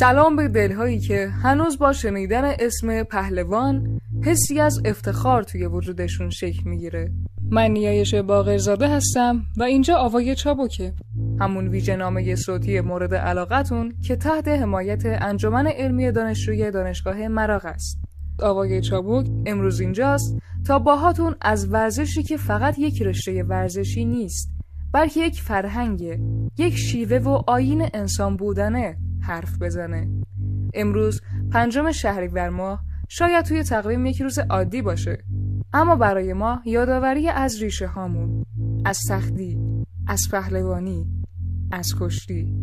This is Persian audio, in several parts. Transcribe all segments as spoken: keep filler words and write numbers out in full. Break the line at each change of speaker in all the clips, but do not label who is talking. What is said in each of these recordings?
سلام به دلهایی که هنوز با شنیدن اسم پهلوان حسی از افتخار توی وجودشون شکل میگیره. من نیایش باقرزاده هستم و اینجا آوای چابکه، همون ویژه‌نامه صوتی مورد علاقتون که تحت حمایت انجمن علمی دانشجوی دانشگاه مراغ است. آوای چابک امروز اینجاست تا باهاتون از ورزشی که فقط یک رشته ورزشی نیست، بلکه یک فرهنگه، یک شیوه و آیین انسان بودنه حرف بزنه. امروز پنجم شهریور ماه شاید توی تقویم یک روز عادی باشه، اما برای ما یادآوری از ریشه هامون، از سختی، از پهلوانی، از کشتی.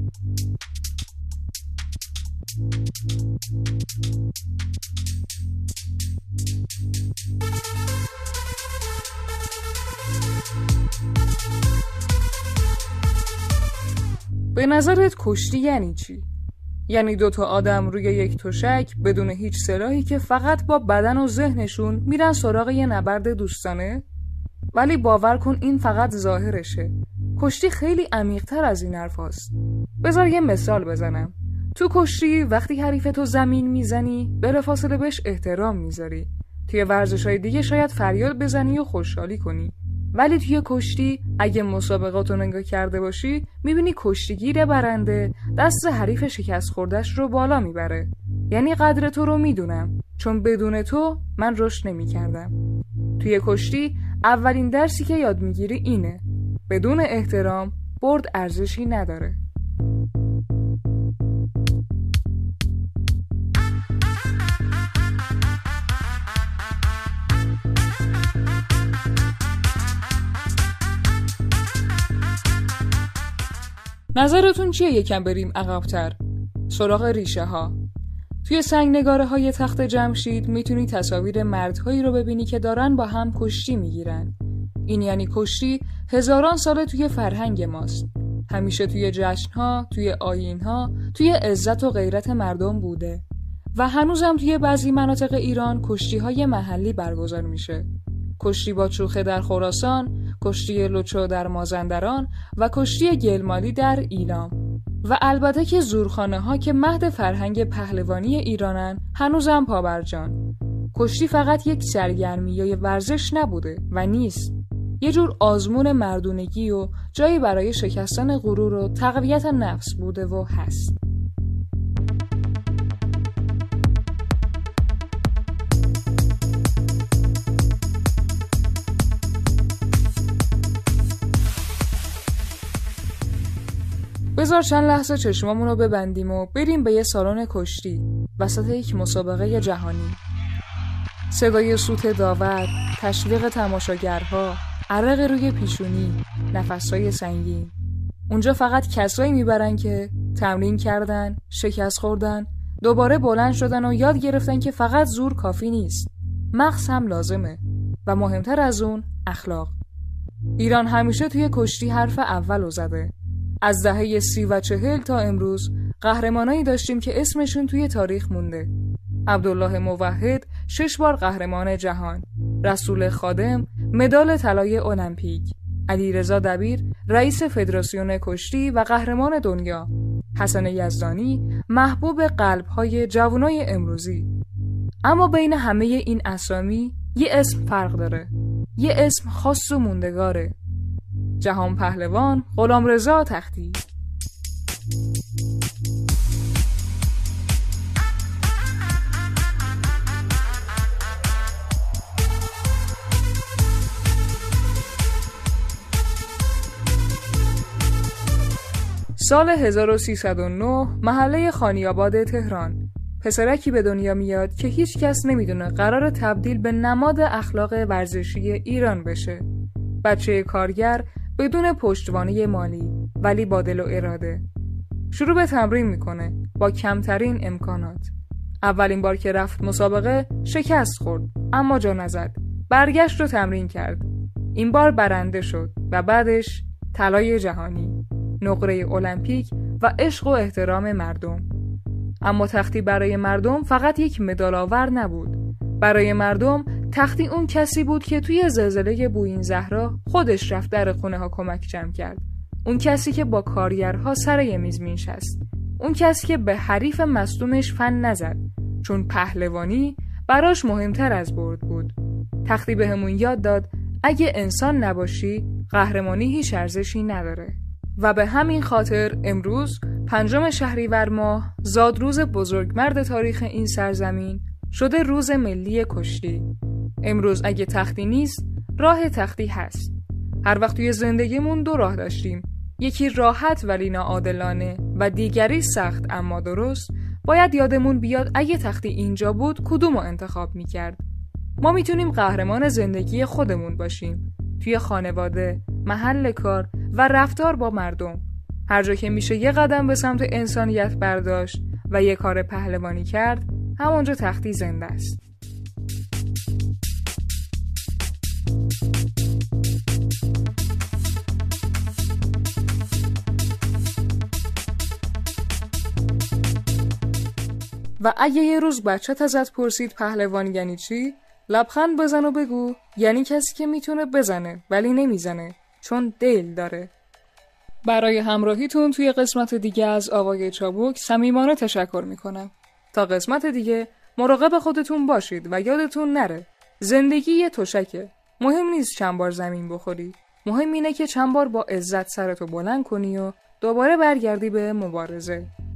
به نظرت کشتی یعنی چی؟ یعنی دوتا آدم روی یک تشک بدون هیچ سلاحی که فقط با بدن و ذهنشون میرن سراغ یه نبرد دوستانه؟ ولی باور کن این فقط ظاهرشه. کشتی خیلی عمیق‌تر از این حرف هست. بذار یه مثال بزنم. تو کشتی وقتی حریفتو زمین میزنی بلافاصله بهش احترام میذاری. توی ورزش‌های دیگه شاید فریاد بزنی و خوشحالی کنی. ولی توی کشتی اگه مسابقاتو نگاه کرده باشی میبینی کشتیگیر برنده دست حریف شکست خوردش رو بالا میبره. یعنی قدر تو رو میدونم، چون بدون تو من رشد نمیکردم. توی کشتی اولین درسی که یاد میگیری اینه: بدون احترام برد ارزشی نداره. نظرتون چیه یکم بریم عقب‌تر؟ سراغ ریشه ها. توی سنگ نگاره های تخت جمشید میتونی تصاویر مردهایی رو ببینی که دارن با هم کشتی میگیرن. این یعنی کشتی هزاران ساله توی فرهنگ ماست. همیشه توی جشن‌ها، توی آیین‌ها، توی عزت و غیرت مردم بوده. و هنوزم توی بعضی مناطق ایران کشتی‌های محلی برگزار میشه. کشتی با چوخه در خراسان، کشتی لوچو در مازندران و کشتی گلمالی در ایلام. و البته که زورخانه ها که مهد فرهنگ پهلوانی ایرانن هنوزم پابرجان. کشتی فقط یک سرگرمی یا ورزش نبوده و نیست. یه جور آزمون مردونگی و جایی برای شکستن غرور و تقویت نفس بوده و هست. بذار چند لحظه چشمامونو ببندیم و بریم به یه سالن کشتی وسط یک مسابقه جهانی. صدای سوت داور، تشویق تماشاگرها، عرق روی پیشونی، نفسای سنگین. اونجا فقط کسایی میبرن که تمرین کردن، شکست خوردن، دوباره بلند شدن و یاد گرفتن که فقط زور کافی نیست. مغز هم لازمه و مهمتر از اون اخلاق. ایران همیشه توی کشتی حرف اولو زده. از دهه سی و چهل تا امروز قهرمانایی داشتیم که اسمشون توی تاریخ مونده. عبدالله موحد شش بار قهرمان جهان، رسول خادم مدال طلای المپیک، علیرضا دبیر رئیس فدراسیون کشتی و قهرمان دنیا، حسن یزدانی محبوب قلب‌های جوانای امروزی. اما بین همه این اسامی یه اسم فرق داره، یه اسم خاص و موندگاره: جهان پهلوان غلامرضا تختی. سال هزار و سیصد و نه محله خانیاباد تهران. پسرکی به دنیا میاد که هیچ کس نمیدونه قرار تبدیل به نماد اخلاق ورزشی ایران بشه. بچه کارگر بدون پشتوانه مالی ولی با دل و اراده شروع به تمرین میکنه با کمترین امکانات. اولین بار که رفت مسابقه شکست خورد اما جا نزد. برگشت و تمرین کرد. این بار برنده شد و بعدش طلای جهانی، نقره المپیک و عشق و احترام مردم. اما تختی برای مردم فقط یک مدال آور نبود. برای مردم تختی اون کسی بود که توی زلزله بوئین زهرا خودش رفت در خونه ها کمک جمع کرد. اون کسی که با کارگرها سر یه میز می‌نشست. اون کسی که به حریف مصدومش فن نزد، چون پهلوانی براش مهمتر از برد بود. تختی بهمون یاد داد اگه انسان نباشی قهرمانی هیچ ارزشی نداره. و به همین خاطر امروز پنجم شهریور ماه، زادروز بزرگمرد تاریخ این سرزمین، شده روز ملی کشتی. امروز اگه تختی نیست، راه تختی هست. هر وقت توی زندگیمون دو راه داشتیم، یکی راحت ولی ناعادلانه و دیگری سخت اما درست. باید یادمون بیاد اگه تختی اینجا بود کدومو انتخاب میکرد. ما میتونیم قهرمان زندگی خودمون باشیم، توی خانواده، محل کار و رفتار با مردم. هر جا که میشه یه قدم به سمت انسانیت برداشت و یه کار پهلوانی کرد، همونجا تختی زنده است. و اگه یه روز بچت ازت پرسید پهلوان یعنی چی؟ لبخند بزن و بگو یعنی کسی که میتونه بزنه ولی نمیزنه، چون دل داره. برای همراهیتون توی قسمت دیگه از آوای چابک صمیمانه تشکر میکنم. تا قسمت دیگه مراقب خودتون باشید و یادتون نره زندگی یه تشکه. مهم نیست چند بار زمین بخوری، مهم اینه که چند بار با عزت سرتو بلند کنی و دوباره برگردی به مبارزه.